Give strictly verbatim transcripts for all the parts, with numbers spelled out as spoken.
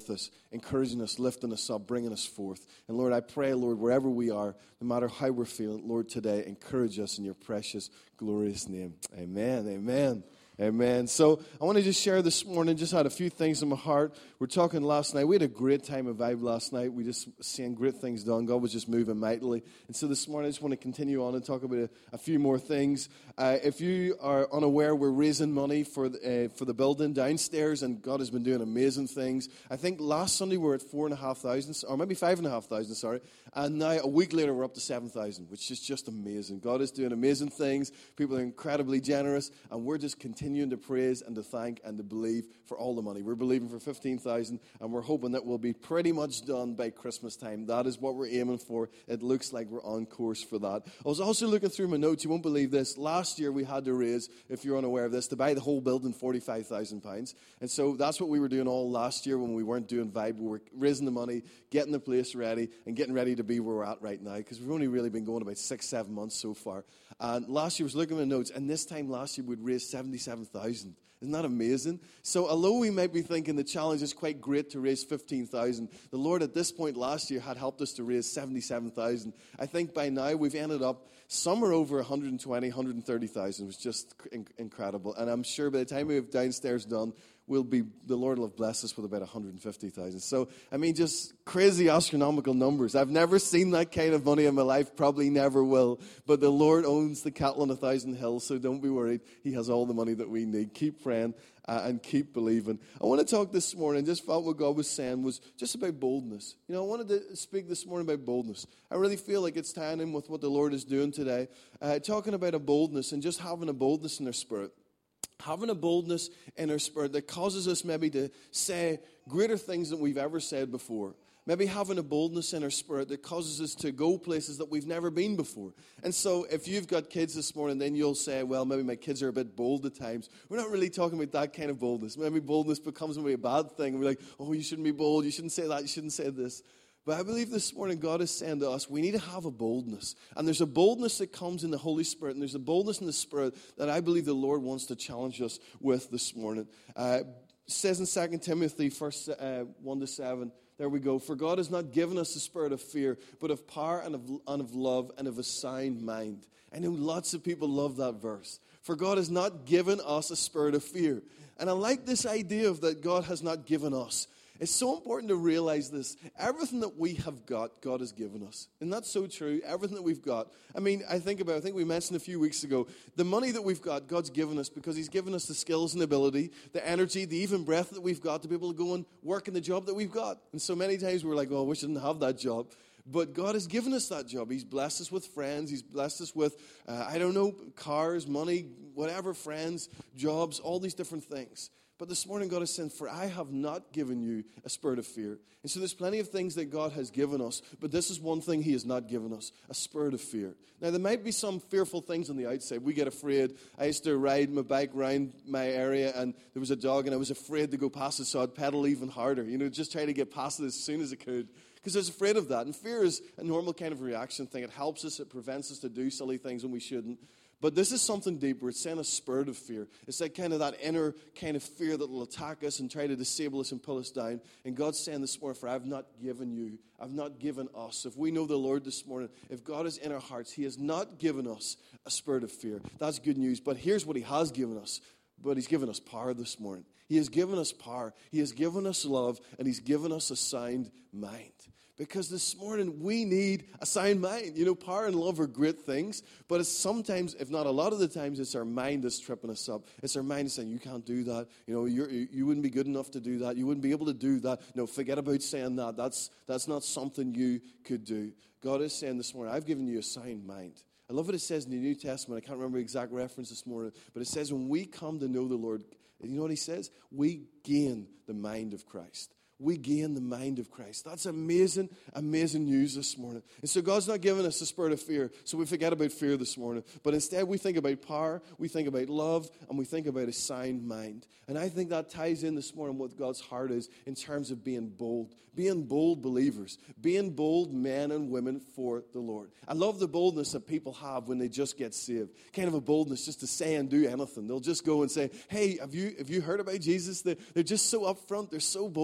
with us, encouraging us, lifting us up, bringing us forth. And Lord, I pray, Lord, wherever we are, no matter how we're feeling, Lord, today, encourage us in your precious, glorious name. Amen, amen. Amen. So I want to just share this morning, just had a few things in my heart. We're talking last night. We had a great time of Vibe last night. We just seeing great things done. God was just moving mightily. And so this morning I just want to continue on and talk about a, a few more things. Uh, if you are unaware, we're raising money for the, uh, for the building downstairs, and God has been doing amazing things. I think last Sunday we were at four and a half thousand, or maybe five and a half thousand, sorry. And now a week later we're up to seven thousand, which is just amazing. God is doing amazing things. People are incredibly generous, and we're just continuing to praise and to thank and to believe for all the money. We're believing for fifteen thousand, and we're hoping that we'll be pretty much done by Christmas time. That is what we're aiming for. It looks like we're on course for that. I was also looking through my notes. You won't believe this. Last year we had to raise, if you're unaware of this, to buy the whole building forty-five thousand pounds. And so that's what we were doing all last year when we weren't doing Vibe. We were raising the money, getting the place ready, and getting ready to be where we're at right now, because we've only really been going about six, seven months so far. And last year I was looking at my notes, and this time last year we'd raised seventy-seven thousand. Isn't that amazing? So although we might be thinking the challenge is quite great to raise fifteen thousand, the Lord at this point last year had helped us to raise seventy-seven thousand. I think by now we've ended up somewhere over one hundred twenty, one hundred thirty thousand. It was just in- incredible. And I'm sure by the time we have downstairs done, we'll be, the Lord will have blessed us with about one hundred fifty thousand. So, I mean, just crazy astronomical numbers. I've never seen that kind of money in my life, probably never will. But the Lord owns the cattle on a thousand hills, so don't be worried. He has all the money that we need. Keep praying uh, and keep believing. I want to talk this morning, just felt what God was saying was just about boldness. You know, I wanted to speak this morning about boldness. I really feel like it's tying in with what the Lord is doing today. Uh, talking about a boldness and just having a boldness in their spirit. Having a boldness in our spirit that causes us maybe to say greater things than we've ever said before. Maybe having a boldness in our spirit that causes us to go places that we've never been before. And so if you've got kids this morning, then you'll say, well, maybe my kids are a bit bold at times. We're not really talking about that kind of boldness. Maybe boldness becomes maybe a bad thing. We're like, oh, you shouldn't be bold. You shouldn't say that. You shouldn't say this. But I believe this morning God is saying to us, we need to have a boldness. And there's a boldness that comes in the Holy Spirit, and there's a boldness in the Spirit that I believe the Lord wants to challenge us with this morning. Uh, it says in Second Timothy first, uh, one to seven, there we go. For God has not given us a spirit of fear, but of power and of, and of love and of a sound mind. I know lots of people love that verse. For God has not given us a spirit of fear. And I like this idea of that God has not given us. It's so important to realize this. Everything that we have got, God has given us. And that's so true. Everything that we've got. I mean, I think about, I think we mentioned a few weeks ago, the money that we've got, God's given us because He's given us the skills and ability, the energy, the even breath that we've got to be able to go and work in the job that we've got. And so many times we're like, oh, we shouldn't have that job. But God has given us that job. He's blessed us with friends. He's blessed us with, uh, I don't know, cars, money, whatever, friends, jobs, all these different things. But this morning God is saying, for I have not given you a spirit of fear. And so there's plenty of things that God has given us, but this is one thing He has not given us, a spirit of fear. Now there might be some fearful things on the outside. We get afraid. I used to ride my bike around my area and there was a dog and I was afraid to go past it, so I'd pedal even harder, you know, just try to get past it as soon as I could. Because I was afraid of that. And fear is a normal kind of reaction thing. It helps us, it prevents us to do silly things when we shouldn't. But this is something deeper. It's saying a spirit of fear. It's like kind of that inner kind of fear that will attack us and try to disable us and pull us down. And God's saying this morning, for I've not given you, I've not given us. If we know the Lord this morning, if God is in our hearts, He has not given us a spirit of fear. That's good news. But here's what He has given us. But He's given us power this morning. He has given us power. He has given us love. And He's given us a sound mind. Because this morning, we need a sound mind. You know, power and love are great things, but it's sometimes, if not a lot of the times, it's our mind that's tripping us up. It's our mind saying, you can't do that. You know, you're, you wouldn't be good enough to do that. You wouldn't be able to do that. No, forget about saying that. That's, that's not something you could do. God is saying this morning, I've given you a sound mind. I love what it says in the New Testament. I can't remember the exact reference this morning, but it says when we come to know the Lord, you know what He says? We gain the mind of Christ. We gain the mind of Christ. That's amazing, amazing news this morning. And so God's not giving us a spirit of fear, so we forget about fear this morning. But instead we think about power, we think about love, and we think about a sound mind. And I think that ties in this morning what God's heart is in terms of being bold. Being bold believers. Being bold men and women for the Lord. I love the boldness that people have when they just get saved. Kind of a boldness just to say and do anything. They'll just go and say, hey, have you have you heard about Jesus? They're, they're just so upfront. They're so bold about it.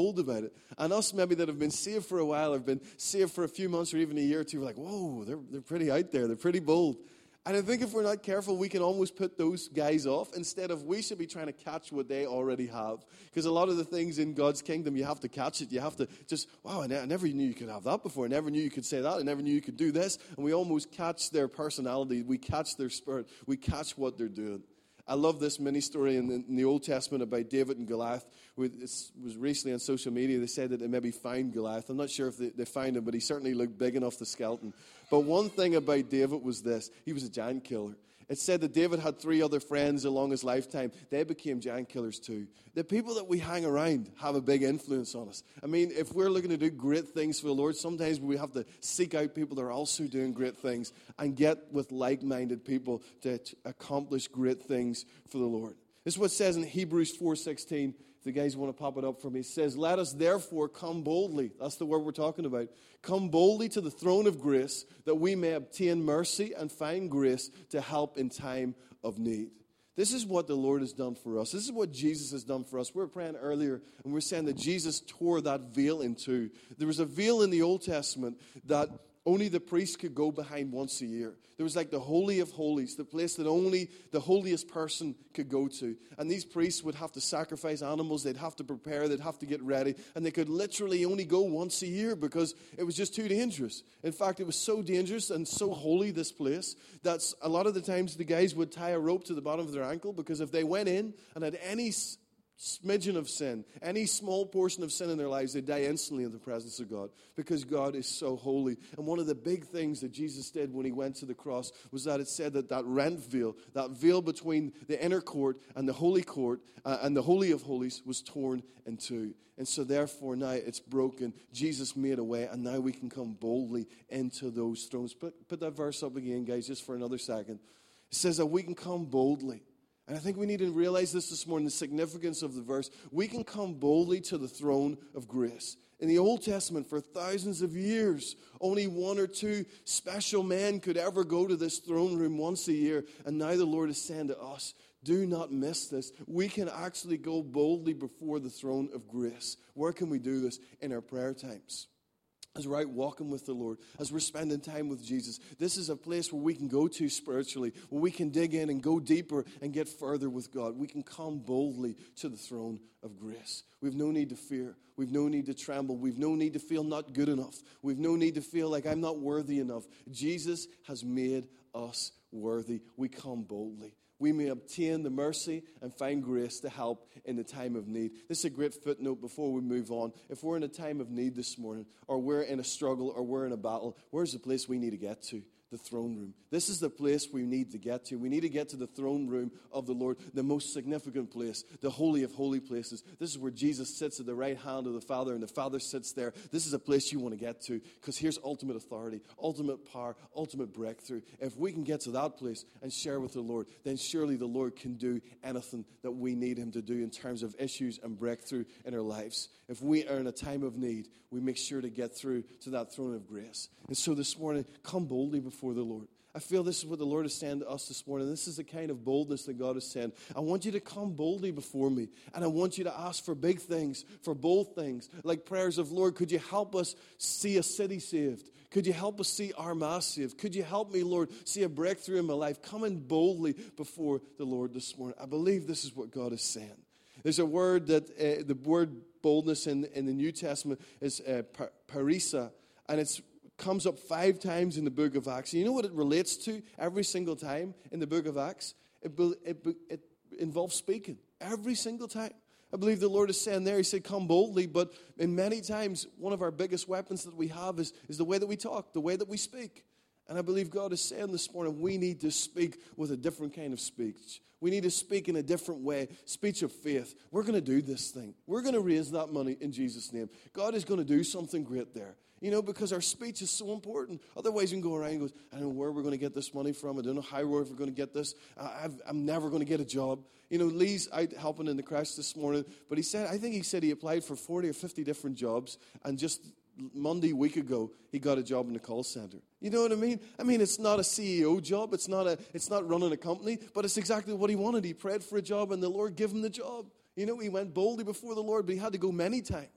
it. And us maybe that have been saved for a while, have been saved for a few months or even a year or two, we're like, whoa, they're, they're pretty out there. They're pretty bold. And I think if we're not careful, we can almost put those guys off instead of we should be trying to catch what they already have. Because a lot of the things in God's kingdom, you have to catch it. You have to just, wow, I, ne- I never knew you could have that before. I never knew you could say that. I never knew you could do this. And we almost catch their personality. We catch their spirit. We catch what they're doing. I love this mini story in the, in the Old Testament about David and Goliath. It was recently on social media. They said that they maybe found Goliath. I'm not sure if they, they found him, but he certainly looked big enough, the skeleton. But one thing about David was this. He was a giant killer. It said that David had three other friends along his lifetime. They became giant killers too. The people that we hang around have a big influence on us. I mean, if we're looking to do great things for the Lord, sometimes we have to seek out people that are also doing great things and get with like-minded people to accomplish great things for the Lord. This is what it says in Hebrews four sixteen. The guys want to pop it up for me. It says, let us therefore come boldly. That's the word we're talking about. Come boldly to the throne of grace that we may obtain mercy and find grace to help in time of need. This is what the Lord has done for us. This is what Jesus has done for us. We were praying earlier and we were saying that Jesus tore that veil in two. There was a veil in the Old Testament that only the priest could go behind once a year. There was like the Holy of Holies, the place that only the holiest person could go to. And these priests would have to sacrifice animals, they'd have to prepare, they'd have to get ready, and they could literally only go once a year because it was just too dangerous. In fact, it was so dangerous and so holy, this place, that a lot of the times the guys would tie a rope to the bottom of their ankle because if they went in and had any smidgen of sin, any small portion of sin in their lives, they die instantly in the presence of God because God is so holy. And one of the big things that Jesus did when he went to the cross was that it said that that rent veil, that veil between the inner court and the holy court uh, and the Holy of Holies was torn in two. And so therefore now it's broken. Jesus made a way and now we can come boldly into those thrones. Put, put that verse up again, guys, just for another second. It says that we can come boldly. And I think we need to realize this this morning, the significance of the verse. We can come boldly to the throne of grace. In the Old Testament, for thousands of years, only one or two special men could ever go to this throne room once a year. And now the Lord is saying to us, do not miss this. We can actually go boldly before the throne of grace. Where can we do this? In our prayer times. As we're out walking with the Lord, as we're spending time with Jesus. This is a place where we can go to spiritually, where we can dig in and go deeper and get further with God. We can come boldly to the throne of grace. We've no need to fear. We've no need to tremble. We've no need to feel not good enough. We've no need to feel like I'm not worthy enough. Jesus has made us worthy. We come boldly. We may obtain the mercy and find grace to help in the time of need. This is a great footnote before we move on. If we're in a time of need this morning, or we're in a struggle, or we're in a battle, where's the place we need to get to? The throne room. This is the place we need to get to. We need to get to the throne room of the Lord, the most significant place, the holy of holy places. This is where Jesus sits at the right hand of the Father, and the Father sits there. This is a place you want to get to, because here's ultimate authority, ultimate power, ultimate breakthrough. If we can get to that place and share with the Lord, then surely the Lord can do anything that we need him to do in terms of issues and breakthrough in our lives. If we are in a time of need, we make sure to get through to that throne of grace. And so this morning, come boldly before the Lord. I feel this is what the Lord is saying to us this morning. This is the kind of boldness that God is saying. I want you to come boldly before me. And I want you to ask for big things, for bold things, like prayers of, Lord, could you help us see a city saved? Could you help us see Armagh saved? Could you help me, Lord, see a breakthrough in my life? Coming boldly before the Lord this morning. I believe this is what God is saying. There's a word that, uh, the word boldness in, in the New Testament is uh, par- parisa, and it's comes up five times in the book of Acts. And you know what it relates to every single time in the book of Acts? It, it, it involves speaking every single time. I believe the Lord is saying there, he said, come boldly, but in many times, one of our biggest weapons that we have is, is the way that we talk, the way that we speak. And I believe God is saying this morning, we need to speak with a different kind of speech. We need to speak in a different way, speech of faith. We're going to do this thing. We're going to raise that money in Jesus' name. God is going to do something great there. You know, because our speech is so important. Otherwise, we can go around and go, I don't know where we're going to get this money from. I don't know how we're going to get this. I've, I'm never going to get a job. You know, Lee's out helping in the crash this morning. But he said, I think he said he applied for forty or fifty different jobs. And just Monday, week ago, he got a job in the call center. You know what I mean? I mean, it's not a C E O job. It's not a. It's not running a company. But it's exactly what he wanted. He prayed for a job, and the Lord gave him the job. You know, he went boldly before the Lord, but he had to go many times.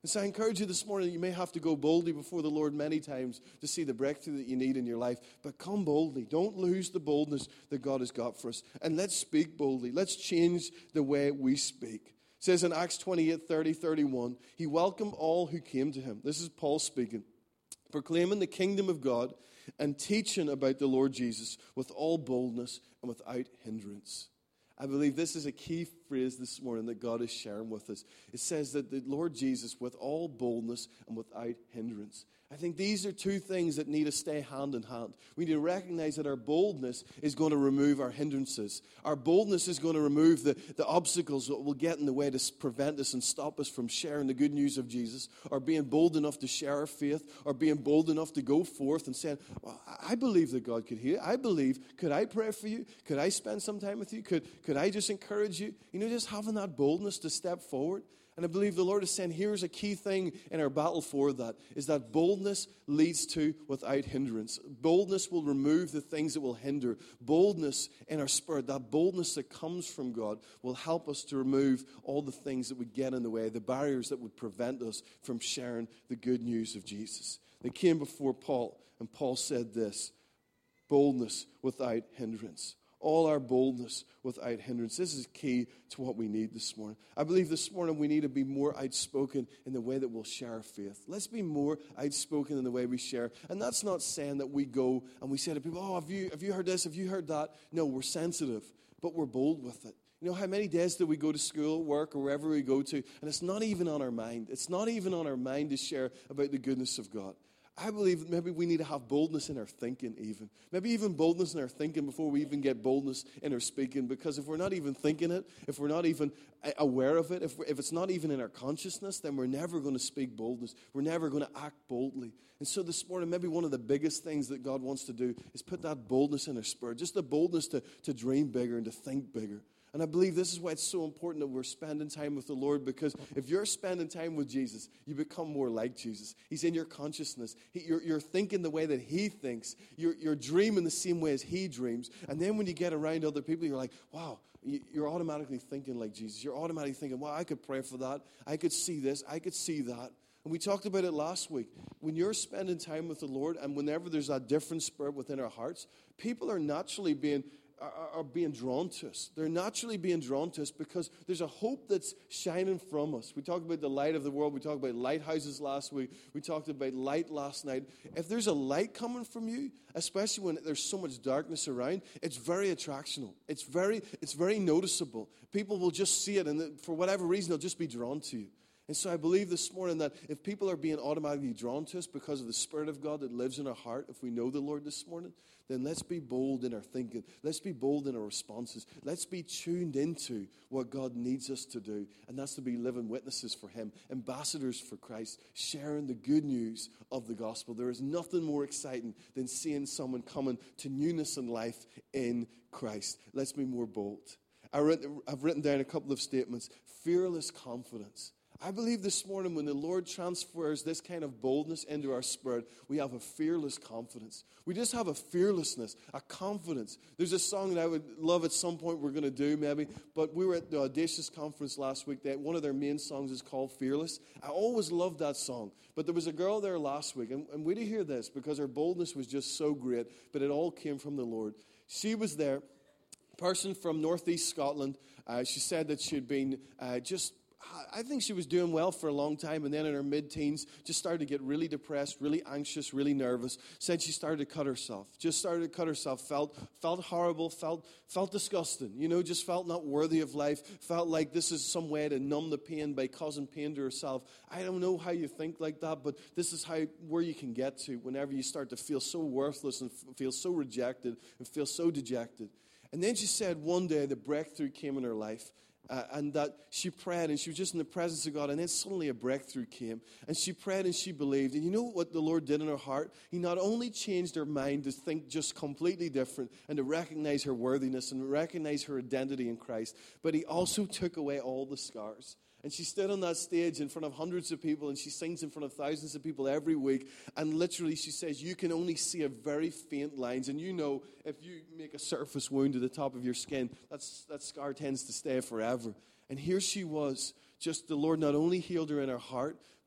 And so I encourage you this morning, you may have to go boldly before the Lord many times to see the breakthrough that you need in your life. But come boldly. Don't lose the boldness that God has got for us. And let's speak boldly. Let's change the way we speak. It says in Acts twenty-eight, thirty, thirty-one, he welcomed all who came to him. This is Paul speaking. Proclaiming the kingdom of God and teaching about the Lord Jesus with all boldness and without hindrance. I believe this is a key phrase this morning that God is sharing with us. It says that the Lord Jesus with all boldness and without hindrance. I think these are two things that need to stay hand in hand. We need to recognize that our boldness is going to remove our hindrances. Our boldness is going to remove the, the obstacles that will get in the way to prevent us and stop us from sharing the good news of Jesus, or being bold enough to share our faith, or being bold enough to go forth and saying, well, I believe that God could heal. I believe. Could I pray for you? Could I spend some time with you? Could, could I just encourage you? You know, just having that boldness to step forward. And I believe the Lord is saying, here's a key thing in our battle for that, is that boldness leads to without hindrance. Boldness will remove the things that will hinder. Boldness in our spirit, that boldness that comes from God, will help us to remove all the things that would get in the way, the barriers that would prevent us from sharing the good news of Jesus. They came before Paul, and Paul said this, boldness without hindrance. All our boldness without hindrance. This is key to what we need this morning. I believe this morning we need to be more outspoken in the way that we'll share our faith. Let's be more outspoken in the way we share. And that's not saying that we go and we say to people, oh, have you, have you heard this? Have you heard that? No, we're sensitive, but we're bold with it. You know, how many days do we go to school, work, or wherever we go to, and it's not even on our mind. It's not even on our mind to share about the goodness of God. I believe maybe we need to have boldness in our thinking even. Maybe even boldness in our thinking before we even get boldness in our speaking. Because if we're not even thinking it, if we're not even aware of it, if, if it's not even in our consciousness, then we're never going to speak boldness. We're never going to act boldly. And so this morning, maybe one of the biggest things that God wants to do is put that boldness in our spirit. Just the boldness to, to dream bigger and to think bigger. And I believe this is why it's so important that we're spending time with the Lord, because if you're spending time with Jesus, you become more like Jesus. He's in your consciousness. He, you're, you're thinking the way that He thinks. You're, you're dreaming the same way as He dreams. And then when you get around other people, you're like, wow, you're automatically thinking like Jesus. You're automatically thinking, wow, I could pray for that. I could see this. I could see that. And we talked about it last week. When you're spending time with the Lord, and whenever there's that different spirit within our hearts, people are naturally being... Are, are being drawn to us. They're naturally being drawn to us because there's a hope that's shining from us. We talked about the light of the world. We talked about lighthouses last week. We talked about light last night. If there's a light coming from you, especially when there's so much darkness around, it's very attractional. It's very, it's very noticeable. People will just see it, and for whatever reason, they'll just be drawn to you. And so I believe this morning that if people are being automatically drawn to us because of the Spirit of God that lives in our heart, if we know the Lord this morning, then let's be bold in our thinking. Let's be bold in our responses. Let's be tuned into what God needs us to do. And that's to be living witnesses for Him, ambassadors for Christ, sharing the good news of the gospel. There is nothing more exciting than seeing someone coming to newness in life in Christ. Let's be more bold. I written, I've written down a couple of statements. Fearless confidence. I believe this morning when the Lord transfers this kind of boldness into our spirit, we have a fearless confidence. We just have a fearlessness, a confidence. There's a song that I would love at some point we're going to do maybe, but we were at the Audacious conference last week. That one of their main songs is called Fearless. I always loved that song, but there was a girl there last week, and, and we did hear this because her boldness was just so great, but it all came from the Lord. She was there, person from northeast Scotland. Uh, she said that she had been uh, just... I think she was doing well for a long time, and then in her mid-teens, just started to get really depressed, really anxious, really nervous. Said she started to cut herself. Just started to cut herself. Felt felt horrible. Felt felt disgusting. You know, just felt not worthy of life. Felt like this is some way to numb the pain by causing pain to herself. I don't know how you think like that, but this is how where you can get to whenever you start to feel so worthless and f- feel so rejected and feel so dejected. And then she said one day the breakthrough came in her life. Uh, and that she prayed, and she was just in the presence of God, and then suddenly a breakthrough came. And she prayed, and she believed. And you know what the Lord did in her heart? He not only changed her mind to think just completely different and to recognize her worthiness and recognize her identity in Christ, but He also took away all the scars. And she stood on that stage in front of hundreds of people, and she sings in front of thousands of people every week. And literally she says, you can only see a very faint lines. And you know, if you make a surface wound to the top of your skin, that's, that scar tends to stay forever. And here she was, just the Lord not only healed her in her heart,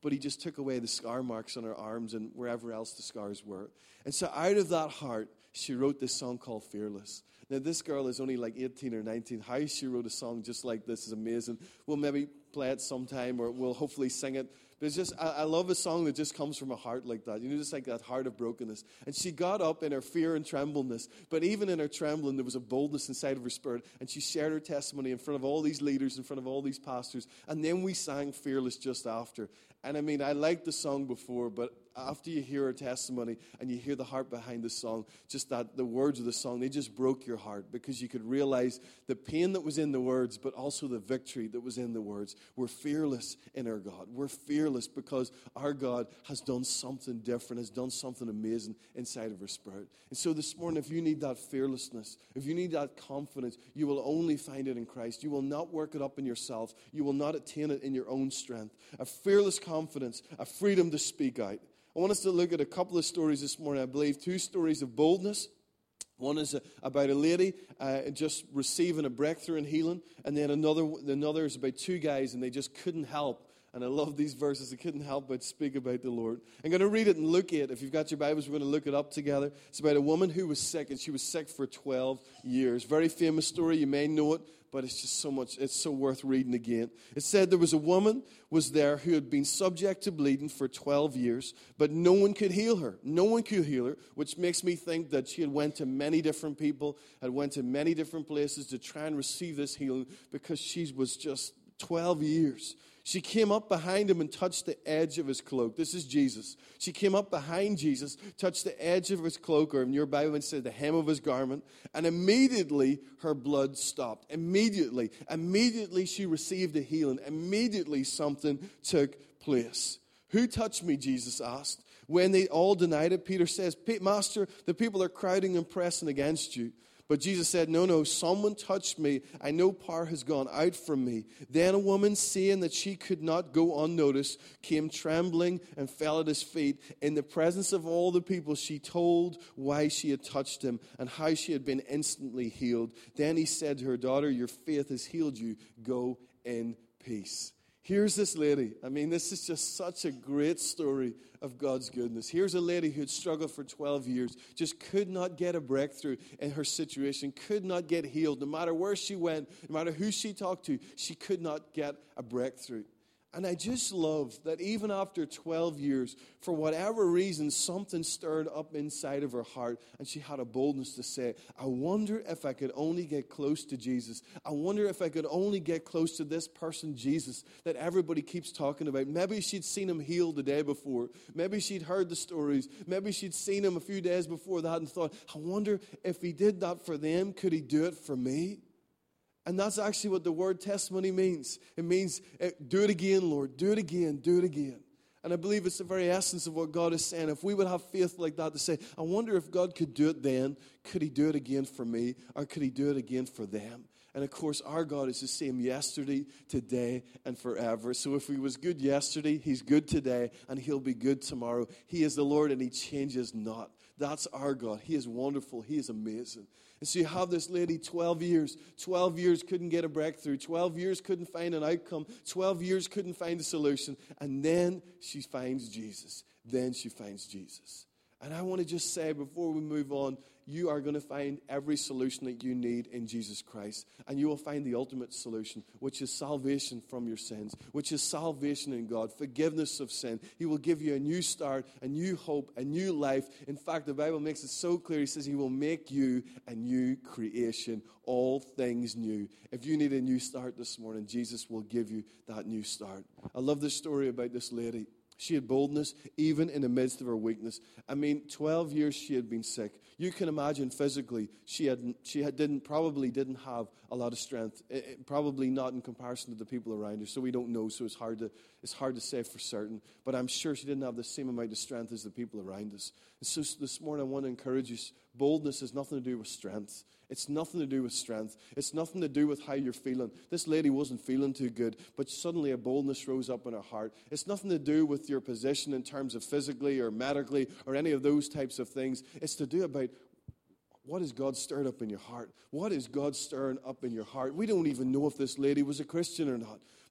but he just took away the scar marks on her arms and wherever else the scars were. And so out of that heart, she wrote this song called Fearless. Now, this girl is only like eighteen or nineteen. How she wrote a song just like this is amazing. We'll maybe play it sometime, or we'll hopefully sing it. But it's just, I, I love a song that just comes from a heart like that. You know, just like that heart of brokenness. And she got up in her fear and trembleness. But even in her trembling, there was a boldness inside of her spirit. And she shared her testimony in front of all these leaders, in front of all these pastors. And then we sang Fearless just after. And I mean, I liked the song before, but after you hear her testimony and you hear the heart behind the song, just that the words of the song, they just broke your heart, because you could realize the pain that was in the words, but also the victory that was in the words. We're fearless in our God. We're fearless because our God has done something different, has done something amazing inside of our spirit. And so this morning, if you need that fearlessness, if you need that confidence, you will only find it in Christ. You will not work it up in yourself. You will not attain it in your own strength. A fearless confidence, a freedom to speak out. I want us to look at a couple of stories this morning. I believe two stories of boldness. One is a, about a lady uh, just receiving a breakthrough in healing. And then another, another is about two guys, and they just couldn't help. And I love these verses. They couldn't help but speak about the Lord. I'm going to read it and look at it. If you've got your Bibles, we're going to look it up together. It's about a woman who was sick, and she was sick for twelve years. Very famous story. You may know it, but it's just so much, it's so worth reading again. It said there was a woman was there who had been subject to bleeding for twelve years, but no one could heal her. No one could heal her, which makes me think that she had went to many different people, had went to many different places to try and receive this healing, because she was just twelve years. She came up behind him and touched the edge of his cloak. This is Jesus. She came up behind Jesus, touched the edge of his cloak, or in your Bible it said the hem of his garment, and immediately her blood stopped. Immediately. Immediately she received a healing. Immediately something took place. Who touched me, Jesus asked. When they all denied it, Peter says, Master, the people are crowding and pressing against you. But Jesus said, no, no, someone touched me. I know power has gone out from me. Then a woman, seeing that she could not go unnoticed, came trembling and fell at his feet. In the presence of all the people, she told why she had touched him and how she had been instantly healed. Then he said to her, daughter, your faith has healed you. Go in peace. Here's this lady. I mean, this is just such a great story of God's goodness. Here's a lady who had struggled for twelve years, just could not get a breakthrough in her situation, could not get healed. No matter where she went, no matter who she talked to, she could not get a breakthrough. And I just love that even after twelve years, for whatever reason, something stirred up inside of her heart, and she had a boldness to say, I wonder if I could only get close to Jesus. I wonder if I could only get close to this person, Jesus, that everybody keeps talking about. Maybe she'd seen him healed the day before. Maybe she'd heard the stories. Maybe she'd seen him a few days before that and thought, I wonder if he did that for them, could he do it for me? And that's actually what the word testimony means. It means, do it again, Lord. Do it again. Do it again. And I believe it's the very essence of what God is saying. If we would have faith like that to say, I wonder if God could do it then, could he do it again for me, or could he do it again for them? And of course, our God is the same yesterday, today, and forever. So if he was good yesterday, he's good today, and he'll be good tomorrow. He is the Lord, and he changes not. That's our God. He is wonderful. He is amazing. And so you have this lady, twelve years. twelve years couldn't get a breakthrough. twelve years couldn't find an outcome. twelve years couldn't find a solution. And then she finds Jesus. Then she finds Jesus. And I want to just say before we move on, you are going to find every solution that you need in Jesus Christ. And you will find the ultimate solution, which is salvation from your sins, which is salvation in God, forgiveness of sin. He will give you a new start, a new hope, a new life. In fact, the Bible makes it so clear. He says he will make you a new creation, all things new. If you need a new start this morning, Jesus will give you that new start. I love this story about this lady. She had boldness even in the midst of her weakness. I mean, twelve years she had been sick. You can imagine physically she had she had didn't probably didn't have a lot of strength. It, it, probably not in comparison to the people around her. So we don't know. So it's hard to it's hard to say for certain. But I'm sure she didn't have the same amount of strength as the people around us. And so this morning I want to encourage you. Boldness has nothing to do with strength. It's nothing to do with strength. It's nothing to do with how you're feeling. This lady wasn't feeling too good, but suddenly a boldness rose up in her heart. It's nothing to do with your position in terms of physically or medically or any of those types of things. It's to do about what is God stirred up in your heart? What is God stirring up in your heart? We don't even know if this lady was a Christian or not.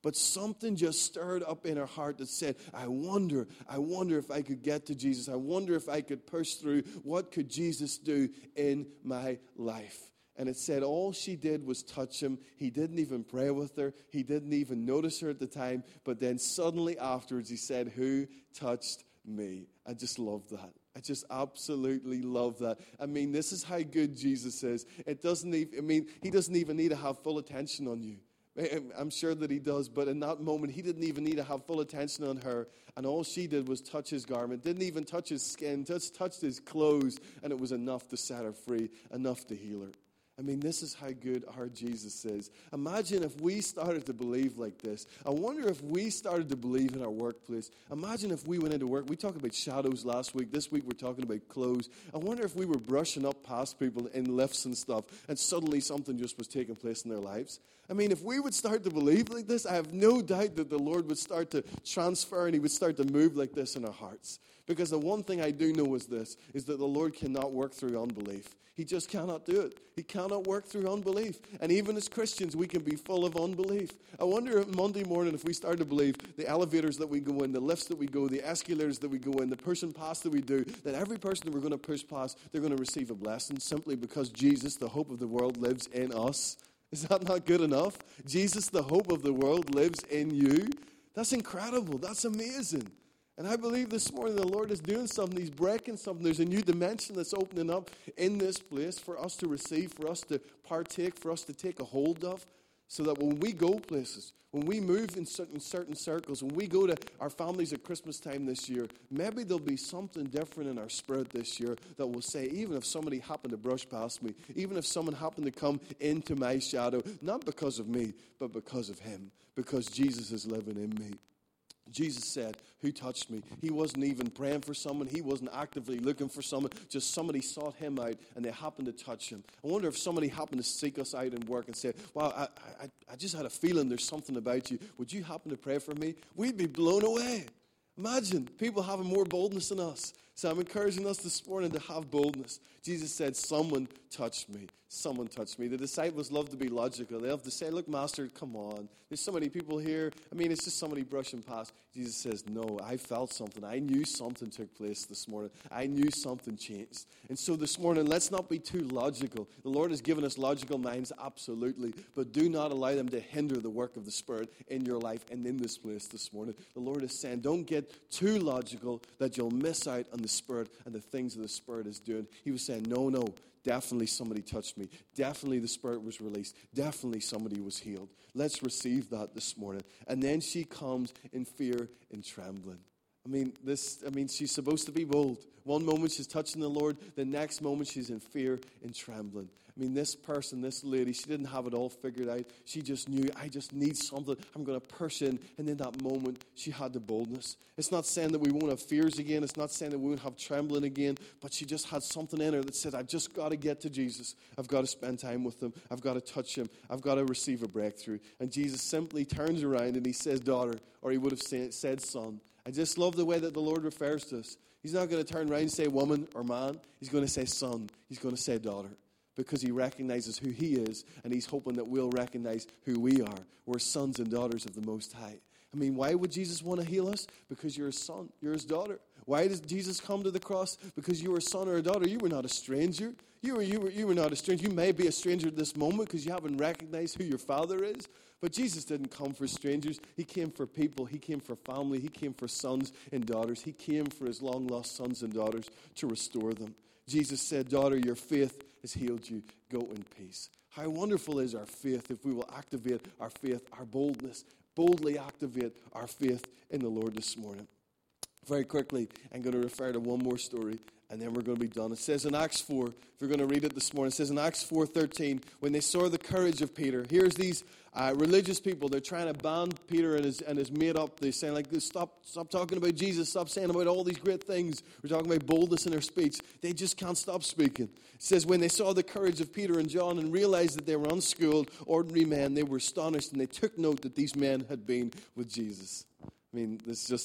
But something just stirred up in her heart that said, I wonder, I wonder if I could get to Jesus. I wonder if I could push through. What could Jesus do in my life? And it said all she did was touch him. He didn't even pray with her. He didn't even notice her at the time. But then suddenly afterwards he said, who touched me? I just love that. I just absolutely love that. I mean, this is how good Jesus is. It doesn't even, I mean, he doesn't even need to have full attention on you. I'm sure that he does, but in that moment, he didn't even need to have full attention on her. And all she did was touch his garment, didn't even touch his skin, just touched his clothes, and it was enough to set her free, enough to heal her. I mean, this is how good our Jesus is. Imagine if we started to believe like this. I wonder if we started to believe in our workplace. Imagine if we went into work. We talked about shadows last week. This week we're talking about clothes. I wonder if we were brushing up past people in lifts and stuff, and suddenly something just was taking place in their lives. I mean, if we would start to believe like this, I have no doubt that the Lord would start to transfer and he would start to move like this in our hearts. Because the one thing I do know is this, is that the Lord cannot work through unbelief. He just cannot do it. He cannot work through unbelief. And even as Christians, we can be full of unbelief. I wonder if Monday morning, if we start to believe the elevators that we go in, the lifts that we go, the escalators that we go in, the pushing past that we do, that every person that we're going to push past, they're going to receive a blessing simply because Jesus, the hope of the world, lives in us. Is that not good enough? Jesus, the hope of the world, lives in you. That's incredible. That's amazing. And I believe this morning the Lord is doing something. He's breaking something. There's a new dimension that's opening up in this place for us to receive, for us to partake, for us to take a hold of, so that when we go places, when we move in certain, certain circles, when we go to our families at Christmas time this year, maybe there'll be something different in our spirit this year that will say, even if somebody happened to brush past me, even if someone happened to come into my shadow, not because of me, but because of him, because Jesus is living in me. Jesus said, who touched me? He wasn't even praying for someone. He wasn't actively looking for someone. Just somebody sought him out and they happened to touch him. I wonder if somebody happened to seek us out in work and say, wow, I, I, I just had a feeling there's something about you. Would you happen to pray for me? We'd be blown away. Imagine people having more boldness than us. So I'm encouraging us this morning to have boldness. Jesus said, someone touched me. Someone touched me. The disciples love to be logical. They love to say, look, Master, come on. There's so many people here. I mean, it's just somebody brushing past. Jesus says, no, I felt something. I knew something took place this morning. I knew something changed. And so this morning, let's not be too logical. The Lord has given us logical minds, absolutely. But do not allow them to hinder the work of the Spirit in your life and in this place this morning. The Lord is saying, don't get too logical that you'll miss out on the Spirit and the things that the Spirit is doing. He was saying, no, no, definitely somebody touched me. Definitely the Spirit was released. Definitely somebody was healed. Let's receive that this morning. And then she comes in fear and trembling. I mean, this. I mean, she's supposed to be bold. One moment she's touching the Lord. The next moment she's in fear and trembling. I mean, this person, this lady, she didn't have it all figured out. She just knew, I just need something. I'm going to push in. And in that moment, she had the boldness. It's not saying that we won't have fears again. It's not saying that we won't have trembling again. But she just had something in her that said, I've just got to get to Jesus. I've got to spend time with him. I've got to touch him. I've got to receive a breakthrough. And Jesus simply turns around and he says, daughter, or he would have said, son. I just love the way that the Lord refers to us. He's not going to turn around and say woman or man. He's going to say son. He's going to say daughter. Because he recognizes who he is, and he's hoping that we'll recognize who we are. We're sons and daughters of the Most High. I mean, why would Jesus want to heal us? Because you're his son. You're his daughter. Why does Jesus come to the cross? Because you were a son or a daughter. You were not a stranger. You were, you were, you were not a stranger. You may be a stranger at this moment because you haven't recognized who your father is. But Jesus didn't come for strangers. He came for people. He came for family. He came for sons and daughters. He came for his long-lost sons and daughters to restore them. Jesus said, daughter, your faith has healed you. Go in peace. How wonderful is our faith if we will activate our faith, our boldness, boldly activate our faith in the Lord this morning. Very quickly, I'm going to refer to one more story, and then we're going to be done. It says in Acts four, if you're going to read it this morning, it says in Acts four thirteen, when they saw the courage of Peter, here's these uh, religious people. They're trying to ban Peter and his, and his mate up. They're saying, like, stop, stop talking about Jesus. Stop saying about all these great things. We're talking about boldness in their speech. They just can't stop speaking. It says, when they saw the courage of Peter and John and realized that they were unschooled, ordinary men, they were astonished, and they took note that these men had been with Jesus. I mean, this is just it.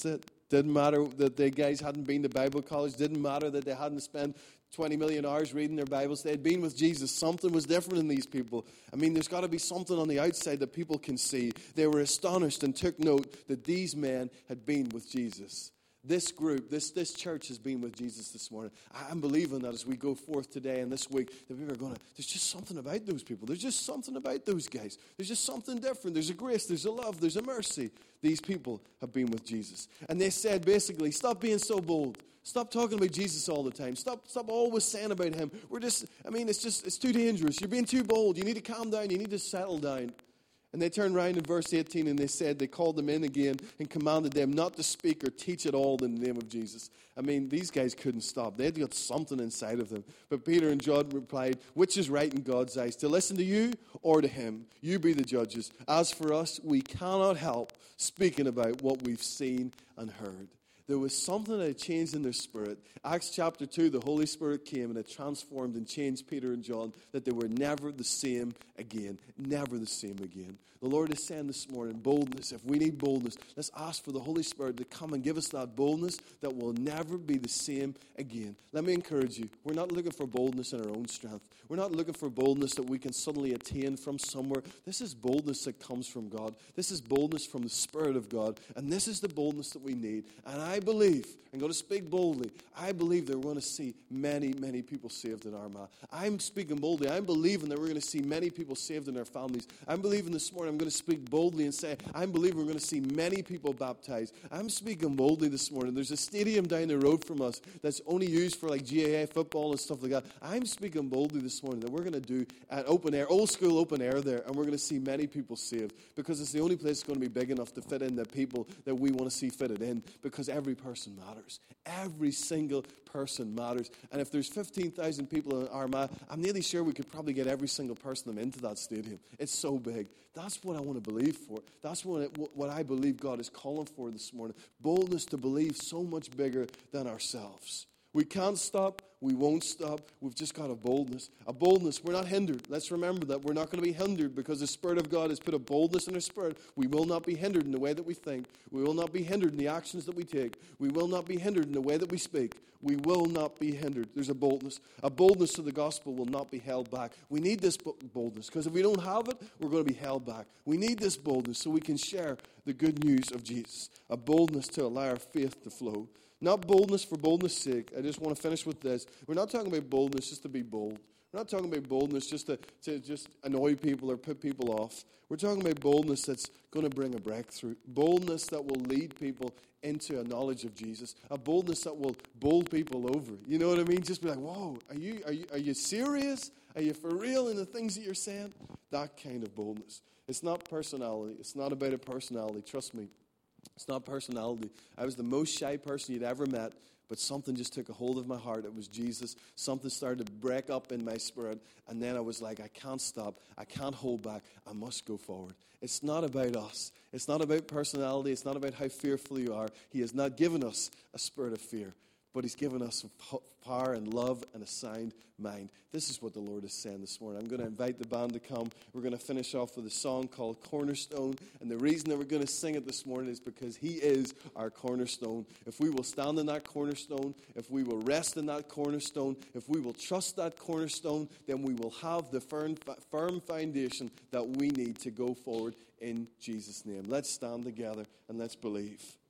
Didn't matter that the guys hadn't been to Bible college. Didn't matter that they hadn't spent twenty million hours reading their Bibles. They had been with Jesus. Something was different in these people. I mean, there's got to be something on the outside that people can see. They were astonished and took note that these men had been with Jesus. This group, this, this church has been with Jesus this morning. I'm believing that as we go forth today and this week, that people are going to, there's just something about those people. There's just something about those guys. There's just something different. There's a grace, there's a love, there's a mercy. These people have been with Jesus. And they said basically, stop being so bold. Stop talking about Jesus all the time. Stop stop always saying about him. We're just, I mean, it's just, it's too dangerous. You're being too bold. You need to calm down. You need to settle down. And they turned around in verse eighteen and they said, they called them in again and commanded them not to speak or teach at all in the name of Jesus. I mean, these guys couldn't stop. They had got something inside of them. But Peter and John replied, which is right in God's eyes, to listen to you or to him? You be the judges. As for us, we cannot help speaking about what we've seen and heard. There was something that had changed in their spirit. Acts chapter two, the Holy Spirit came and it transformed and changed Peter and John, that they were never the same again. Never the same again. The Lord is saying this morning, boldness. If we need boldness, let's ask for the Holy Spirit to come and give us that boldness that will never be the same again. Let me encourage you. We're not looking for boldness in our own strength. We're not looking for boldness that we can suddenly attain from somewhere. This is boldness that comes from God. This is boldness from the Spirit of God. And this is the boldness that we need. And I believe, I'm going to speak boldly, I believe that we're going to see many, many people saved in Armagh. I'm speaking boldly. I'm believing that we're going to see many people saved in their families. I'm believing this morning I'm going to speak boldly and say, I'm believing we're going to see many people baptized. I'm speaking boldly this morning. There's a stadium down the road from us that's only used for like G A A football and stuff like that. I'm speaking boldly this morning that we're going to do an open air, old school open air there, and we're going to see many people saved because it's the only place that's going to be big enough to fit in the people that we want to see fitted in, because every person matters. Every single person matters. And if there's fifteen thousand people in Armagh, I'm nearly sure we could probably get every single person of them into that stadium. It's so big. That's what I want to believe for. That's what, it, what I believe God is calling for this morning. Boldness to believe so much bigger than ourselves. We can't stop. We won't stop. We've just got a boldness. A boldness. We're not hindered. Let's remember that. We're not going to be hindered because the Spirit of God has put a boldness in our spirit. We will not be hindered in the way that we think. We will not be hindered in the actions that we take. We will not be hindered in the way that we speak. We will not be hindered. There's a boldness. A boldness to the gospel will not be held back. We need this boldness because if we don't have it, we're going to be held back. We need this boldness so we can share the good news of Jesus. A boldness to allow our faith to flow. Not boldness for boldness' sake. I just want to finish with this. We're not talking about boldness just to be bold. We're not talking about boldness just to, to just annoy people or put people off. We're talking about boldness that's going to bring a breakthrough. Boldness that will lead people into a knowledge of Jesus. A boldness that will bowl people over. You know what I mean? Just be like, whoa, are you, are you, are you serious? Are you for real in the things that you're saying? That kind of boldness. It's not personality. It's not about a personality. Trust me. It's not personality. I was the most shy person you'd ever met, but something just took a hold of my heart. It was Jesus. Something started to break up in my spirit, and then I was like, I can't stop. I can't hold back. I must go forward. It's not about us. It's not about personality. It's not about how fearful you are. He has not given us a spirit of fear, but he's given us power and love and a sound mind. This is what the Lord is saying this morning. I'm going to invite the band to come. We're going to finish off with a song called Cornerstone. And the reason that we're going to sing it this morning is because he is our cornerstone. If we will stand in that cornerstone, if we will rest in that cornerstone, if we will trust that cornerstone, then we will have the firm, firm foundation that we need to go forward in Jesus' name. Let's stand together and let's believe.